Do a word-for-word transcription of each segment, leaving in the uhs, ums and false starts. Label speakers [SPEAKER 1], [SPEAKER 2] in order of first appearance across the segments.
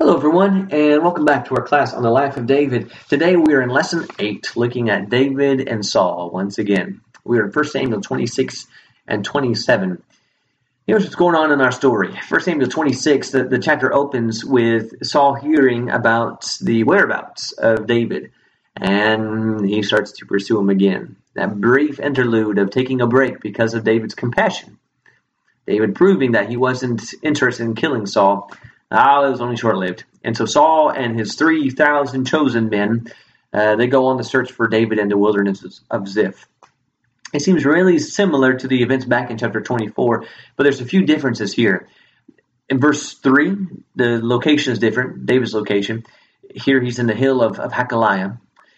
[SPEAKER 1] Hello, everyone, and welcome back to our class on the life of David. Today we are in Lesson eight, looking at David and Saul once again. We are in First Samuel twenty-six and twenty-seven. Here's what's going on in our story. First Samuel twenty-six, the, the chapter opens with Saul hearing about the whereabouts of David, and he starts to pursue him again. That brief interlude of taking a break because of David's compassion. David proving that he wasn't interested in killing Saul. Ah, it was only short-lived. And so Saul and his three thousand chosen men, uh, they go on the search for David in the wilderness of Ziph. It seems really similar to the events back in chapter twenty-four, but there's a few differences here. In verse three, the location is different, David's location. Here he's in the hill of, of Hakaliah.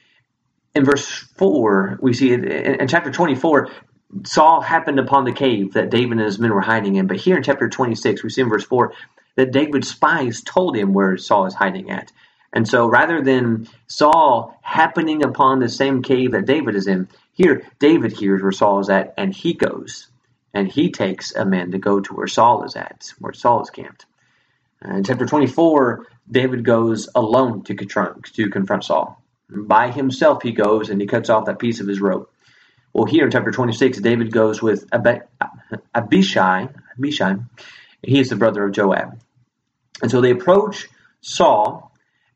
[SPEAKER 1] In verse four, we see it, in, in chapter twenty-four, Saul happened upon the cave that David and his men were hiding in. But here in chapter twenty-six, we see in verse four, that David's spies told him where Saul is hiding at. And so rather than Saul happening upon the same cave that David is in, here David hears where Saul is at, and he goes. And he takes a man to go to where Saul is at, where Saul is camped. In chapter twenty-four, David goes alone to confront, to confront Saul. By himself he goes, and he cuts off that piece of his robe. Well, here in chapter twenty-six, David goes with Ab- Abishai. Abishai. He is the brother of Joab. And so they approach Saul,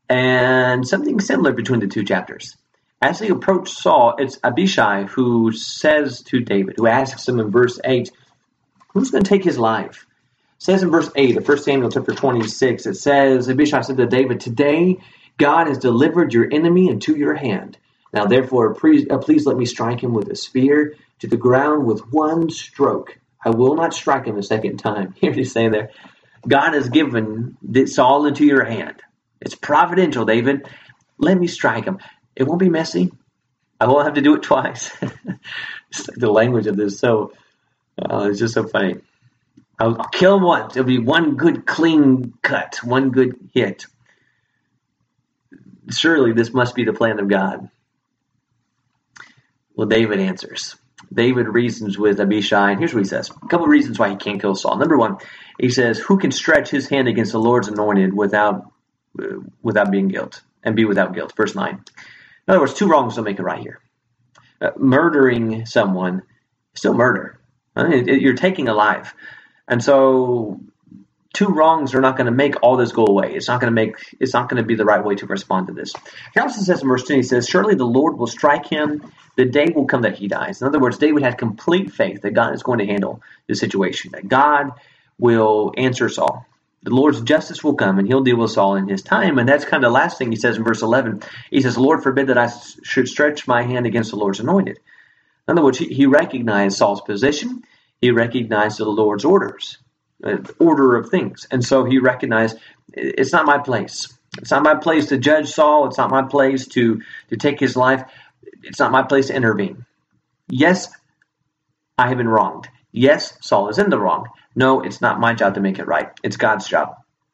[SPEAKER 1] and something similar between the two chapters. As they approach Saul, it's Abishai who says to David, who asks him in verse eight, who's going to take his life? It says in verse eight of First Samuel chapter twenty-six, it says, Abishai said to David, today God has delivered your enemy into your hand. Now therefore, please, uh, please let me strike him with a spear to the ground with one stroke. I will not strike him a second time. Here he's saying there, God has given Saul into your hand. It's providential, David. Let me strike him. It won't be messy. I won't have to do it twice. It's like the language of this. So uh, it's just so funny. I'll, I'll kill him once. It'll be one good clean cut, one good hit. Surely this must be the plan of God. Well, David answers. David reasons with Abishai, and here's what he says. A couple of reasons why he can't kill Saul. Number one, he says, who can stretch his hand against the Lord's anointed without uh, without being guilt, and be without guilt? Verse nine. In other words, two wrongs don't make it right here. Uh, murdering someone is still murder. I mean, it, it, you're taking a life. And so two wrongs are not going to make all this go away. It's not going to make. It's not going to be the right way to respond to this. He also says in verse two, he says, surely the Lord will strike him. The day will come that he dies. In other words, David had complete faith that God is going to handle the situation, that God will answer Saul. The Lord's justice will come, and he'll deal with Saul in his time. And that's kind of the last thing he says in verse eleven. He says, Lord forbid that I should stretch my hand against the Lord's anointed. In other words, he, he recognized Saul's position. He recognized the Lord's orders, uh, order of things. And so he recognized, it's not my place. It's not my place to judge Saul. It's not my place to, to take his life. It's not my place to intervene. Yes, I have been wronged. Yes, Saul is in the wrong. No, it's not my job to make it right. It's God's job.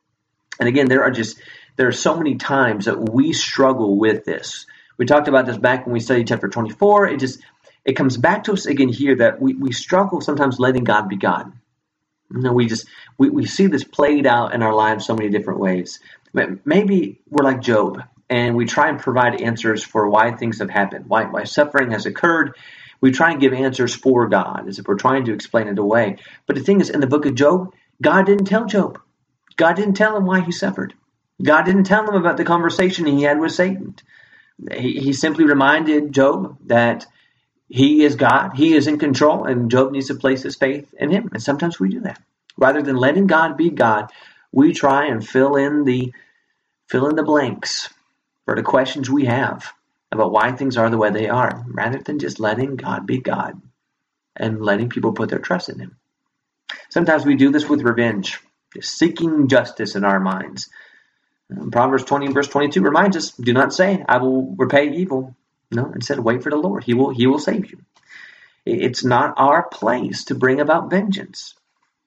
[SPEAKER 1] And again, there are just, there are so many times that we struggle with this. We talked about this back when we studied chapter twenty-four. It just, it comes back to us again here that we, we struggle sometimes letting God be God. You know, we just, we, we see this played out in our lives so many different ways. Maybe we're like Job, and we try and provide answers for why things have happened, why, why suffering has occurred. We try and give answers for God, as if we're trying to explain it away. But the thing is, in the book of Job, God didn't tell Job. God didn't tell him why he suffered. God didn't tell him about the conversation he had with Satan. He, he simply reminded Job that he is God, he is in control, and Job needs to place his faith in him. And sometimes we do that. Rather than letting God be God, we try and fill in the fill in the blanks for the questions we have about why things are the way they are, rather than just letting God be God and letting people put their trust in him. Sometimes we do this with revenge, just seeking justice in our minds. Um, Proverbs twenty, verse twenty-two reminds us, do not say, I will repay evil. No, instead, wait for the Lord. He will, he will save you. It's not our place to bring about vengeance.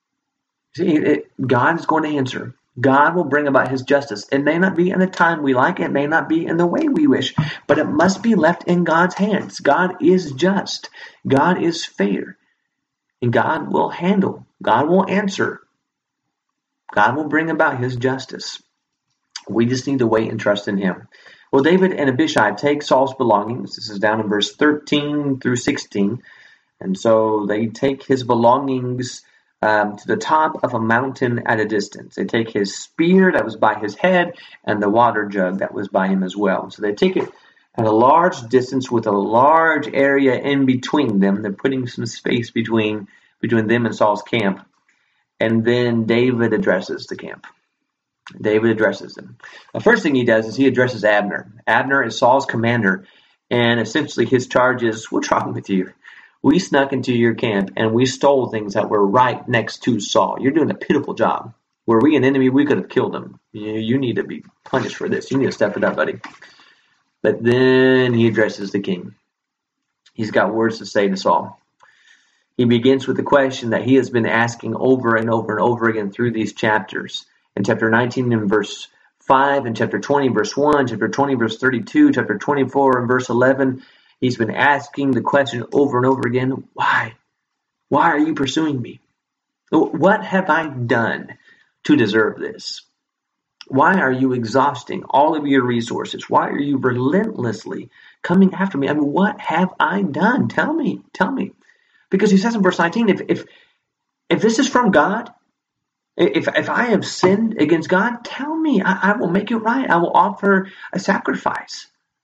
[SPEAKER 1] See, it, God is going to answer. God will bring about his justice. It may not be in the time we like. It may not be in the way we wish. But it must be left in God's hands. God is just. God is fair. And God will handle. God will answer. God will bring about his justice. We just need to wait and trust in him. Well, David and Abishai take Saul's belongings. This is down in verse thirteen through sixteen. And so they take his belongings um, to the top of a mountain at a distance. They take his spear that was by his head and the water jug that was by him as well. So they take it at a large distance with a large area in between them. They're putting some space between between them and Saul's camp. And then David addresses the camp. David addresses them. The first thing he does is he addresses Abner. Abner is Saul's commander, and essentially his charge is, what's wrong with you? We snuck into your camp, and we stole things that were right next to Saul. You're doing a pitiful job. Were we an enemy, we could have killed him. You, you need to be punished for this. You need to step it up, buddy. But then he addresses the king. He's got words to say to Saul. He begins with the question that he has been asking over and over and over again through these chapters. In chapter nineteen and verse five, in chapter twenty, verse one, chapter twenty, verse thirty-two, chapter twenty-four and verse eleven, he's been asking the question over and over again, why? Why are you pursuing me? What have I done to deserve this? Why are you exhausting all of your resources? Why are you relentlessly coming after me? I mean, what have I done? Tell me, tell me. Because he says in verse nineteen, if if if this is from God, if if I have sinned against God, tell me. I, I will make it right. I will offer a sacrifice.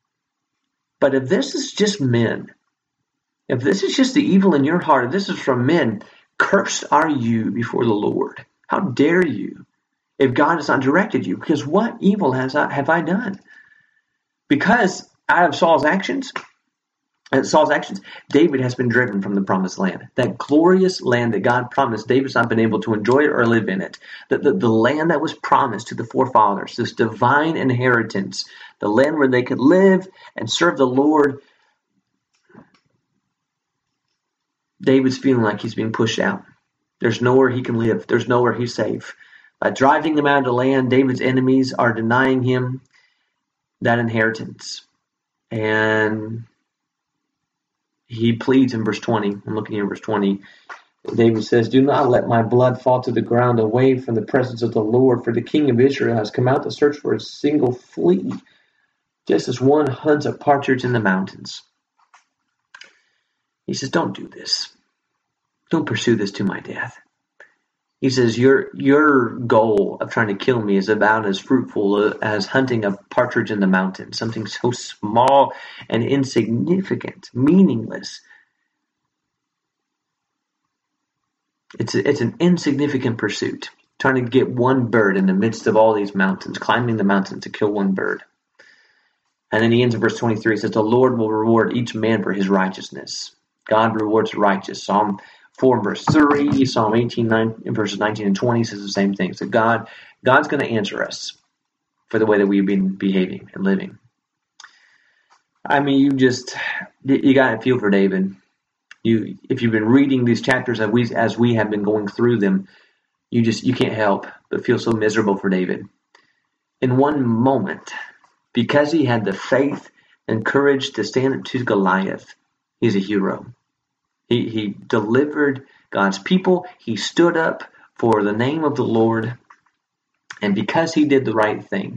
[SPEAKER 1] But if this is just men, if this is just the evil in your heart, if this is from men, cursed are you before the Lord. How dare you, if God has not directed you? Because what evil has I, have I done? Because out of Saul's actions, Saul's actions, David has been driven from the promised land. That glorious land that God promised, David's not been able to enjoy it or live in it. The, the, the land that was promised to the forefathers, this divine inheritance, the land where they could live and serve the Lord. David's feeling like he's being pushed out. There's nowhere he can live. There's nowhere he's safe. By driving them out of the land, David's enemies are denying him that inheritance. And he pleads in verse twenty. I'm looking here at verse twenty. David says, do not let my blood fall to the ground away from the presence of the Lord, for the king of Israel has come out to search for a single flea, just as one hunts a partridge in the mountains. He says, don't do this. Don't pursue this to my death. He says, your your goal of trying to kill me is about as fruitful as hunting a partridge in the mountains, something so small and insignificant, meaningless. It's a, it's an insignificant pursuit, trying to get one bird in the midst of all these mountains, climbing the mountain to kill one bird. And then he ends in verse twenty-three, he says, the Lord will reward each man for his righteousness. God rewards the righteous. Psalm four verse three, Psalm eighteen, nine, verses nineteen and twenty says the same thing. So God, God's going to answer us for the way that we've been behaving and living. I mean, you just, you got to feel for David. You, if you've been reading these chapters as we, as we have been going through them, you just, you can't help but feel so miserable for David. In one moment, because he had the faith and courage to stand up to Goliath, he's a hero. He, he delivered God's people. He stood up for the name of the Lord. And because he did the right thing,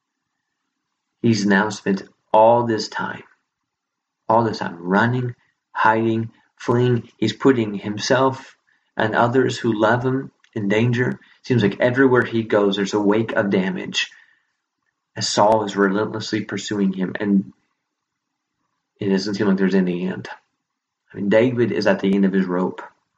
[SPEAKER 1] he's now spent all this time, all this time running, hiding, fleeing. He's putting himself and others who love him in danger. Seems like everywhere he goes, there's a wake of damage as Saul is relentlessly pursuing him. And it doesn't seem like there's any end. I mean, David is at the end of his rope.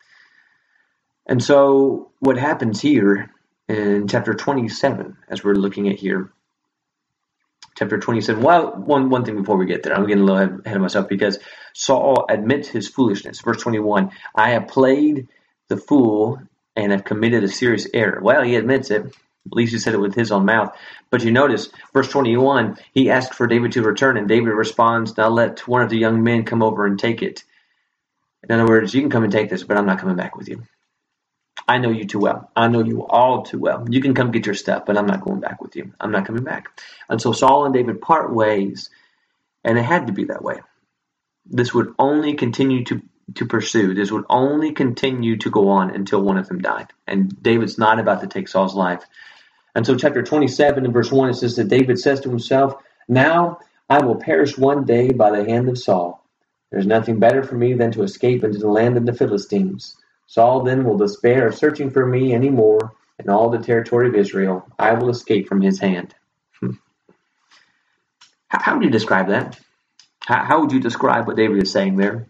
[SPEAKER 1] And so what happens here in chapter twenty-seven, as we're looking at here, chapter twenty-seven, well, one, one thing before we get there, I'm getting a little ahead of myself because Saul admits his foolishness. Verse twenty-one, I have played the fool and have committed a serious error. Well, he admits it. At least he said it with his own mouth. But you notice, verse twenty-one, he asked for David to return, and David responds, now let one of the young men come over and take it. In other words, you can come and take this, but I'm not coming back with you. I know you too well. I know you all too well. You can come get your stuff, but I'm not going back with you. I'm not coming back. And so Saul and David part ways, and it had to be that way. This would only continue to, to pursue. This would only continue to go on until one of them died. And David's not about to take Saul's life. And so chapter twenty-seven and verse one, it says that David says to himself, "Now I will perish one day by the hand of Saul. There's nothing better for me than to escape into the land of the Philistines. Saul then will despair of searching for me any more in all the territory of Israel. I will escape from his hand." How, how would you describe that? How, how would you describe what David is saying there?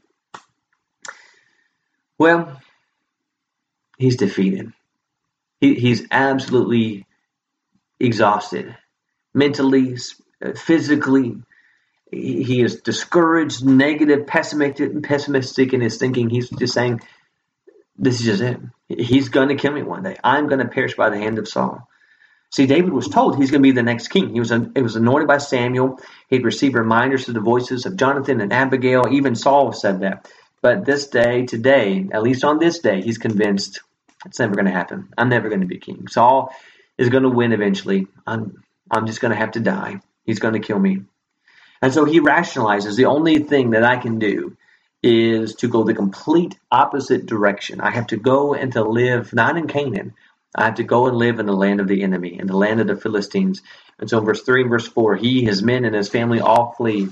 [SPEAKER 1] Well, he's defeated. He, he's absolutely exhausted, mentally, physically. He is discouraged, negative, pessimistic, pessimistic in his thinking. He's just saying, this is just it. He's going to kill me one day. I'm going to perish by the hand of Saul. See, David was told he's going to be the next king. He was, he was anointed by Samuel. He'd received reminders through the voices of Jonathan and Abigail. Even Saul said that. But this day, today, at least on this day, he's convinced it's never going to happen. I'm never going to be king. Saul is going to win eventually. I'm, I'm just going to have to die. He's going to kill me. And so he rationalizes the only thing that I can do is to go the complete opposite direction. I have to go and to live not in Canaan. I have to go and live in the land of the enemy, in the land of the Philistines. And so in verse three and verse four, he, his men, and his family all flee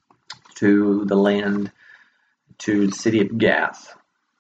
[SPEAKER 1] to the land, to the city of Gath.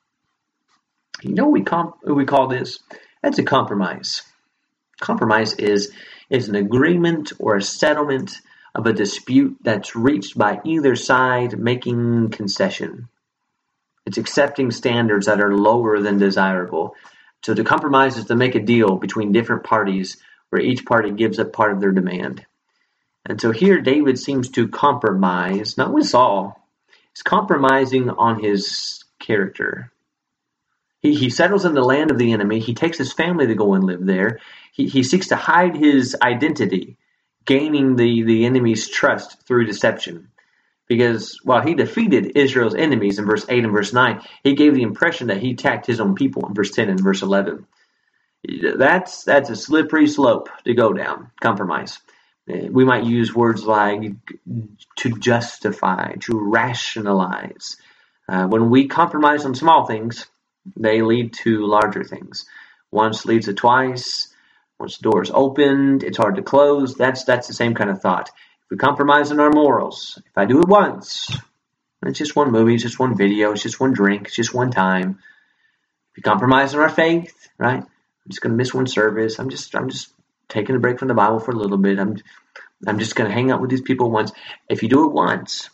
[SPEAKER 1] You know what we, comp- what we call this? That's a compromise. Compromise is, is an agreement or a settlement of a dispute that's reached by either side making concession. It's accepting standards that are lower than desirable. So to compromise is to make a deal between different parties where each party gives up part of their demand. And so here David seems to compromise, not with Saul. He's compromising on his character. He, he settles in the land of the enemy. He takes his family to go and live there. He, he seeks to hide his identity, gaining the, the enemy's trust through deception. Because while he defeated Israel's enemies in verse eight and verse nine, he gave the impression that he attacked his own people in verse ten and verse eleven. That's, that's a slippery slope to go down, compromise. We might use words like to justify, to rationalize. Uh, when we compromise on small things, they lead to larger things. Once leads to twice. Once the door is opened, it's hard to close. That's that's the same kind of thought. If we compromise on our morals, if I do it once, it's just one movie, it's just one video, it's just one drink, it's just one time. If we compromise on our faith, right? I'm just going to miss one service. I'm just I'm just taking a break from the Bible for a little bit. I'm I'm just going to hang out with these people once. If you do it once,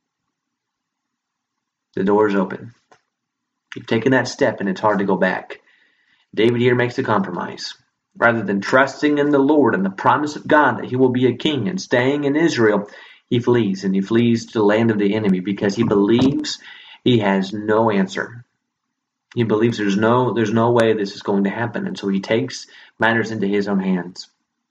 [SPEAKER 1] the door is open. You've taken that step and it's hard to go back. David here makes a compromise. Rather than trusting in the Lord and the promise of God that he will be a king and staying in Israel, he flees, and he flees to the land of the enemy because he believes he has no answer. He believes there's no, there's no way this is going to happen, and so he takes matters into his own hands.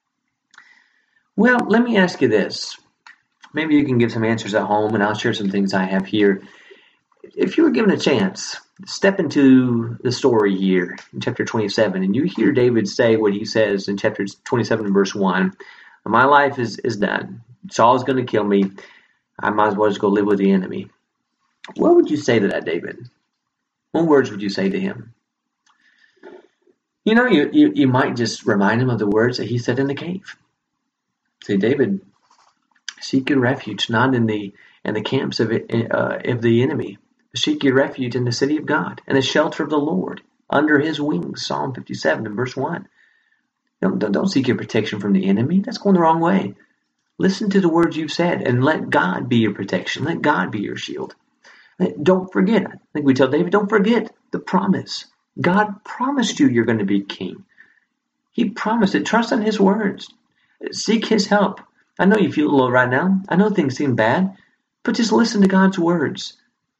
[SPEAKER 1] Well, let me ask you this. Maybe you can give some answers at home, and I'll share some things I have here. If you were given a chance, step into the story here in chapter twenty-seven, and you hear David say what he says in chapter twenty-seven, verse one. My life is, is done. Saul's going to kill me. I might as well just go live with the enemy. What would you say to that, David? What words would you say to him? You know, you, you, you might just remind him of the words that he said in the cave. Say, David, seek your refuge not in the in the camps of, it, uh, of the enemy. Seek your refuge in the city of God and the shelter of the Lord under his wings. Psalm fifty-seven and verse one. Don't, don't seek your protection from the enemy. That's going the wrong way. Listen to the words you've said and let God be your protection. Let God be your shield. Don't forget. I think we tell David, don't forget the promise. God promised you you're going to be king. He promised it. Trust in his words. Seek his help. I know you feel low right now. I know things seem bad, but just listen to God's words.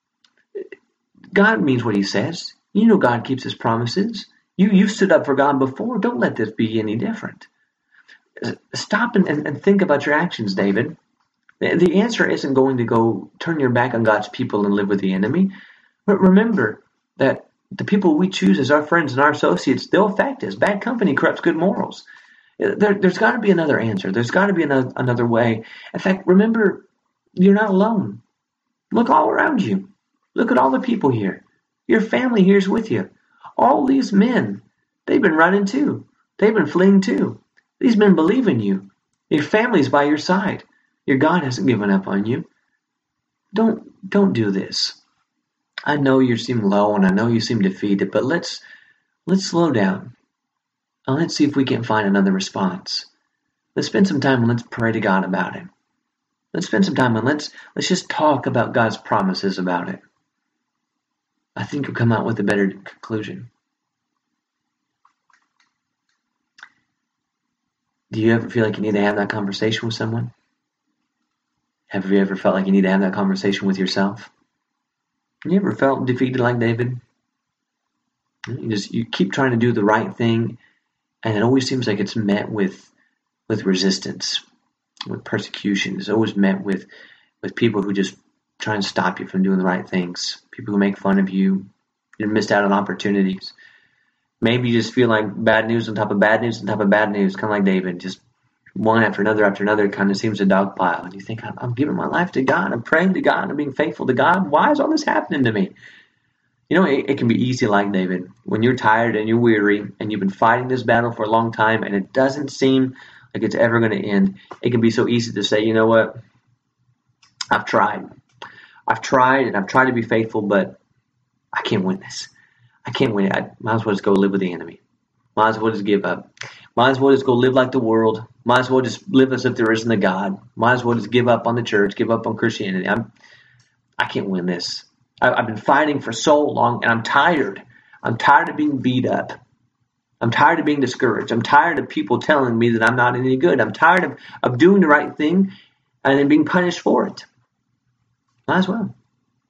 [SPEAKER 1] God means what he says. You know God keeps his promises. You, you've stood up for God before. Don't let this be any different. Stop and, and, and think about your actions, David. The, the answer isn't going to go turn your back on God's people and live with the enemy. But remember that the people we choose as our friends and our associates, they'll affect us. Bad company corrupts good morals. There, there's got to be another answer. There's got to be another, another way. In fact, remember, you're not alone. Look all around you. Look at all the people here. Your family here's with you. All these men, they've been running too. They've been fleeing too. These men believe in you. Your family's by your side. Your God hasn't given up on you. Don't don't do this. I know you seem low and I know you seem defeated, but let's let's slow down. And let's see if we can find another response. Let's spend some time and let's pray to God about it. Let's spend some time and let's let's just talk about God's promises about it. I think you'll come out with a better conclusion. Do you ever feel like you need to have that conversation with someone? Have you ever felt like you need to have that conversation with yourself? You ever felt defeated like David? You just you keep trying to do the right thing, and it always seems like it's met with with resistance, with persecution. It's always met with with people who just try and stop you from doing the right things. People who make fun of you. You're missed out on opportunities. Maybe you just feel like bad news on top of bad news on top of bad news, kind of like David. Just one after another after another kind of seems a dog pile. And you think, I'm, I'm giving my life to God. I'm praying to God. I'm being faithful to God. Why is all this happening to me? You know, it, it can be easy like David. When you're tired and you're weary and you've been fighting this battle for a long time and it doesn't seem like it's ever going to end, it can be so easy to say, you know what? I've tried. I've tried and I've tried to be faithful, but I can't win this. I can't win it. I might as well just go live with the enemy. Might as well just give up. Might as well just go live like the world. Might as well just live as if there isn't a God. Might as well just give up on the church, give up on Christianity. I'm, I can't win this. I, I've been fighting for so long, and I'm tired. I'm tired of being beat up. I'm tired of being discouraged. I'm tired of people telling me that I'm not any good. I'm tired of, of doing the right thing and then being punished for it. Might as well.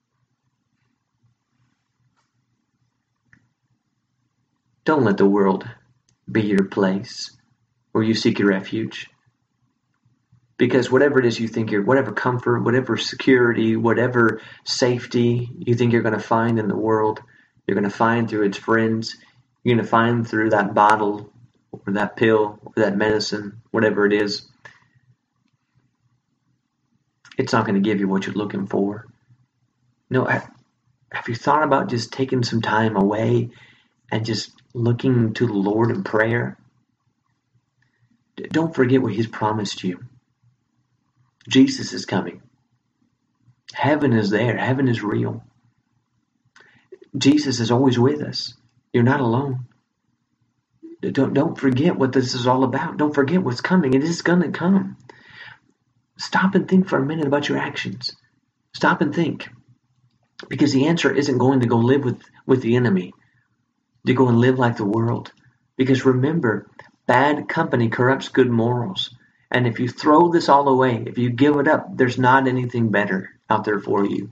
[SPEAKER 1] Don't let the world be your place where you seek your refuge. Because whatever it is you think you're, whatever comfort, whatever security, whatever safety you think you're going to find in the world, you're going to find through its friends. You're going to find through that bottle or that pill or that medicine, whatever it is. It's not going to give you what you're looking for. No, have you thought about just taking some time away and just looking to the Lord in prayer? Don't forget what He's promised you. Jesus is coming. Heaven is there. Heaven is real. Jesus is always with us. You're not alone. Don't, don't forget what this is all about. Don't forget what's coming. It is going to come. Stop and think for a minute about your actions. Stop and think. Because the answer isn't going to go live with, with the enemy. To go and live like the world. Because remember, bad company corrupts good morals. And if you throw this all away, if you give it up, there's not anything better out there for you.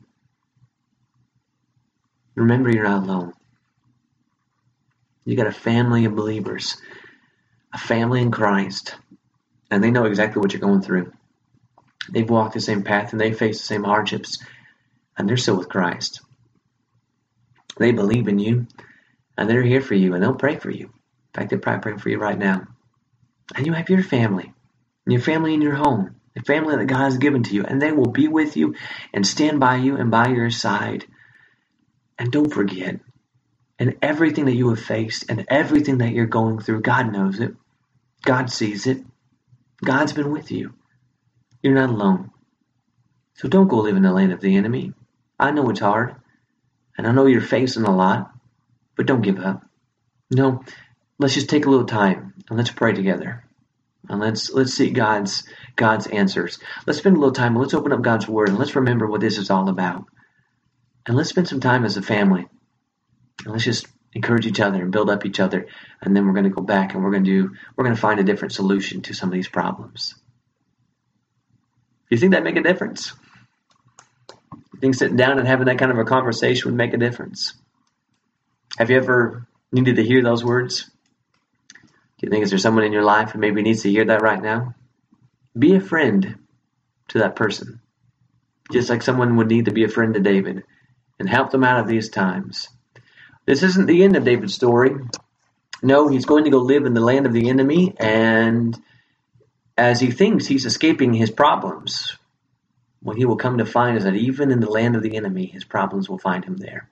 [SPEAKER 1] Remember, you're not alone. You got a family of believers, a family in Christ, and they know exactly what you're going through. They've walked the same path and they face the same hardships, and they're still with Christ. They believe in you. And they're here for you, and they'll pray for you. In fact, they're probably praying for you right now. And you have your family, and your family in your home, the family that God has given to you, and they will be with you and stand by you and by your side. And don't forget, and everything that you have faced and everything that you're going through, God knows it. God sees it. God's been with you. You're not alone. So don't go live in the land of the enemy. I know it's hard, and I know you're facing a lot. But don't give up. No, let's just take a little time and let's pray together. And let's let's seek God's God's answers. Let's spend a little time and let's open up God's Word and let's remember what this is all about. And let's spend some time as a family. And let's just encourage each other and build up each other. And then we're going to go back and we're going to do we're going to find a different solution to some of these problems. Do you think that make a difference? You think sitting down and having that kind of a conversation would make a difference? Have you ever needed to hear those words? Do you think is there someone in your life who maybe needs to hear that right now? Be a friend to that person. Just like someone would need to be a friend to David and help them out of these times. This isn't the end of David's story. No, he's going to go live in the land of the enemy, and as he thinks he's escaping his problems, what he will come to find is that even in the land of the enemy, his problems will find him there.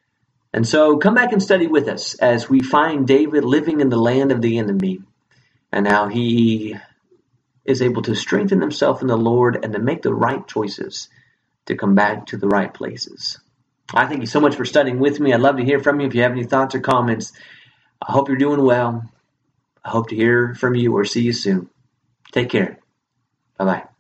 [SPEAKER 1] And so come back and study with us as we find David living in the land of the enemy and how he is able to strengthen himself in the Lord and to make the right choices to come back to the right places. I thank you so much for studying with me. I'd love to hear from you if you have any thoughts or comments. I hope you're doing well. I hope to hear from you or see you soon. Take care. Bye-bye.